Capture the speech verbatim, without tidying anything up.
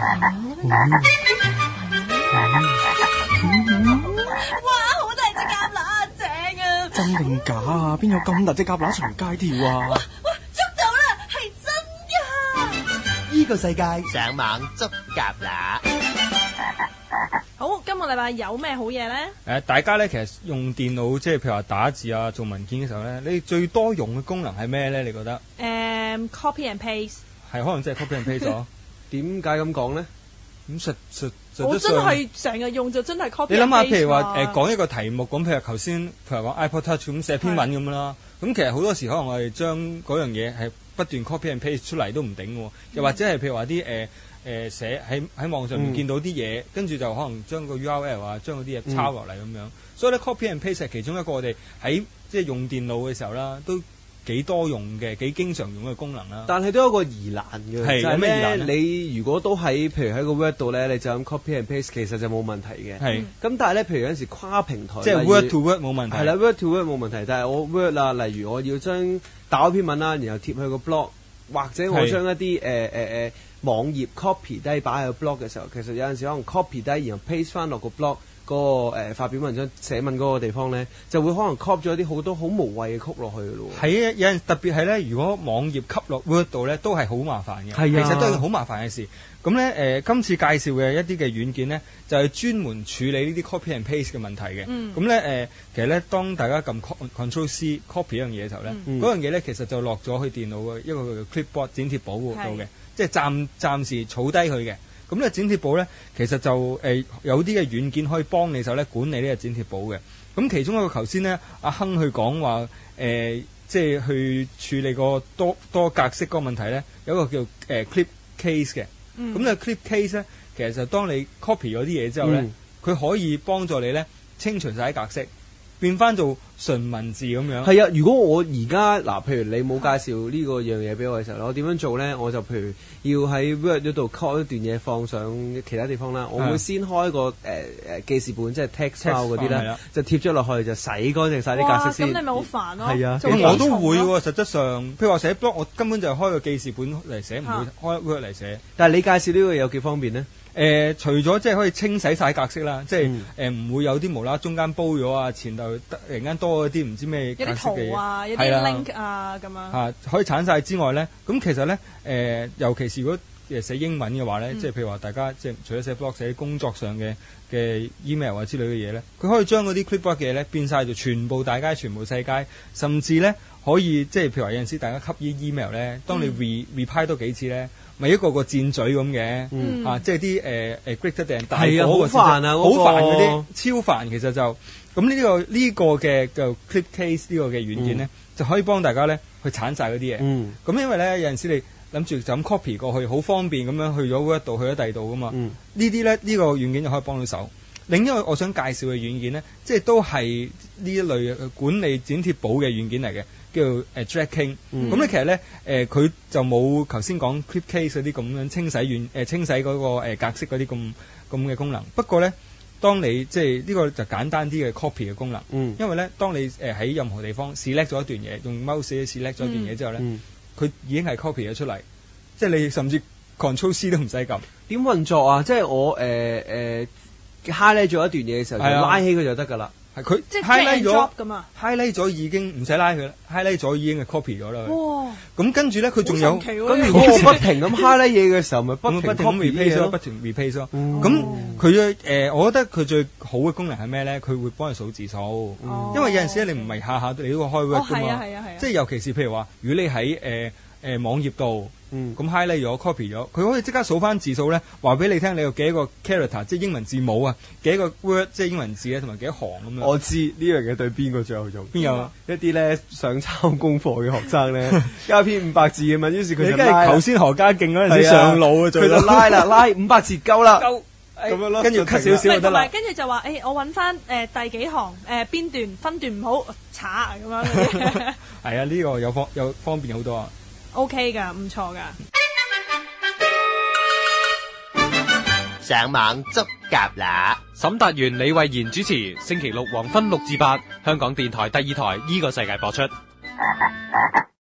哇，好大隻蛤乸啊，正啊！ 真定假啊？邊有咁大隻蛤乸隨街跳啊？ 哇，捉到啦，係真㗎！ 呢個世界上網捉蛤乸。 好，今個禮拜有咩好嘢咧？ 誒，大家咧其實用電腦，即係譬如話打字啊、做文件嘅時候咧，你最多用嘅功能係咩咧？你覺得？ 誒、um,，copy and paste 係可能即係 copy and paste 咗。 點解咁講咧？ 咁實實實我質上， 真係成日用就真係 copy and paste。 你諗下，譬如話誒、呃、 講講一個題目咁，譬如頭先譬如講 iPod Touch 咁寫篇文咁啦，咁其實好多時可能我哋將嗰樣嘢係不斷 copy and paste 出嚟都唔頂喎，又或者係譬如話啲誒誒寫喺喺網上面見到啲嘢，跟住就可能將個 U R L 啊，將嗰啲嘢抄落嚟咁樣。所以咧 copy and paste 係其中一個我哋喺即係用電腦嘅時候啦，都幾多用嘅，幾經常用嘅功能啦。 但係都有一個疑難嘅， 係就係有咩疑難咧，你如果都喺譬如喺個 Word 度咧，你就咁 copy and paste，其實就冇問題嘅。 係。 咁但係咧，譬如有陣時跨平台， 即係例如 Word to Word 冇問題。 係啦，Word to Word 冇問題，但係我 Word 啊，例如我要將打嗰篇文啦，然後貼去個 blog，或者我將一啲誒誒誒網頁 copy 低擺喺個 blog 嘅時候，其實有陣時可能 copy 低，然後 paste 翻落個 blog 嗰、那個誒、呃、發表文章寫文嗰個地方咧，就會可能 copy 咗啲好多好無謂嘅曲落去嘅咯。 係啊，有陣特別係咧，如果網頁吸落 Word 度咧，都係好麻煩嘅。 係啊， 其實都係好麻煩嘅事。咁咧誒，今次介紹嘅一啲嘅軟件咧，就係、是、專門處理呢啲 copy and paste 嘅問題嘅。咁咧誒，其實咧，當大家撳 Control C copy 一樣嘢嘅時候咧，嗰、嗯、樣嘢咧其實就落咗去電腦嘅一個 clipboard 剪貼簿度嘅，即係暫暫時儲低佢嘅。咁咧剪貼簿咧，其實就誒、呃、有啲嘅軟件可以幫你手咧管理呢個剪貼簿嘅。咁其中一個頭先咧，阿亨去講話誒、呃，即係去處理個多多格式嗰個問題咧，有一個叫誒、呃、clip case 嘅。咁咧、嗯、clip case 咧，其實就當你 copy 咗啲嘢之後咧，佢、嗯、可以幫助你咧清除晒啲格式，變翻做純文字咁樣。係啊，如果我而家嗱，譬如你冇介紹呢個樣嘢俾我嘅時候，我點樣做咧？我就譬如要喺 Word 嗰度 copy 一段嘢放上其他地方啦。我會先開個誒誒、呃、記事本，即係 text file 嗰啲咧，就貼咗落去，就洗乾淨晒啲格式先。 咁你咪好煩咯。 係啊， 咁我都會喎。實質上，譬如話寫 blog，我根本就係開個記事本嚟寫，唔會開 Word 嚟寫。 但係你介紹呢個有幾方便咧？ 誒、呃，除咗即係可以清洗晒格式啦，即係誒唔會有啲無啦中間煲咗啊，前頭突然間多咗啲唔知咩格式嘅嘢， 有啲圖啊，有啲 link 啊咁樣。啊， 可以鏟晒之外咧，咁其實咧誒、呃，尤其是如果誒寫英文嘅話咧，嗯、即係譬如話大家即係除咗寫 blog 寫工作上嘅嘅 email 啊之類嘅嘢咧，佢可以將嗰啲 clipboard 嘅嘢咧變晒做全部大街、全部世界，甚至咧可以即係譬如話有陣時大家吸啲 email 咧，當你 re、嗯、reply 多幾次咧。咪一個個箭嘴咁嘅，嗯、啊，即係啲誒誒 greater than 大嗰個， 好煩啊， 好煩嗰啲，超煩。其實就咁呢、呢個呢、呢個嘅就 clip case 呢個嘅軟件咧，嗯、就可以幫大家咧去鏟晒嗰啲嘢。咁、嗯、因為咧有陣時你諗住就咁 copy 過去，好方便咁樣去咗 Word 度，去咗第二度噶嘛。嗯、呢啲咧呢、呢個軟件就可以幫到手。另一個我想介紹嘅軟件咧，即係都係呢一類管理剪貼簿嘅軟件嚟嘅。叫誒 Draking，咁咧其實咧誒佢就冇頭先講 clip case 嗰啲咁樣清洗軟誒、呃、清洗嗰、那個、呃、格式嗰啲咁咁嘅功能。不過咧，當你即係呢、這個就簡單啲嘅 copy 嘅功能，嗯、因為咧當你誒喺、呃、任何地方 select 咗一段嘢，用 mouse select 咗一段嘢之後咧，佢、嗯、已經係 copy 咗出嚟，即係你甚至 Control C 都唔使撳。 點運作啊？即係我誒誒 highlight 咗一段嘢嘅時候，就拉起佢就得㗎啦。 係佢 highlight 咗，highlight 咗已經唔使拉佢啦 ，highlight 咗已經係 copy 咗啦。哇！咁跟住咧，佢仲有咁如果我不停咁 highlight 嘢嘅時候，咪不停 replace 咯，不停 replace 咯。咁佢誒，我覺得佢最好嘅功能係咩咧？佢會幫你數字數，因為有陣時你唔係下下你都會開 Word 噶嘛。即係尤其是譬如話，如果你喺誒誒網頁度。嗯，咁 highlight 咗 copy 咗，佢可以即刻數翻字數咧，話俾你聽你有幾多個 character， 即係英文字母啊，幾多個 word 即係英文字咧，同埋幾多行咁樣。 我知呢樣嘢對邊個最有用？ 邊有啊？ 一啲咧想抄功課嘅學生咧，加篇五百字嘅文，於是佢就拉。 頭先何家勁嗰陣時上腦啊， 佢就拉啦，拉五百字夠啦， 夠咁樣咯， 跟住 cut 少少就得啦。 跟住就話誒，我揾翻誒第幾行誒邊段分段唔好查咁樣。 係啊，呢個有方有方便好多啊。 OK 㗎，唔錯㗎。 上網捉蛤乸， 沈達元、李慧賢主持，星期六黃昏六至八，香港電台第二台依個世界播出。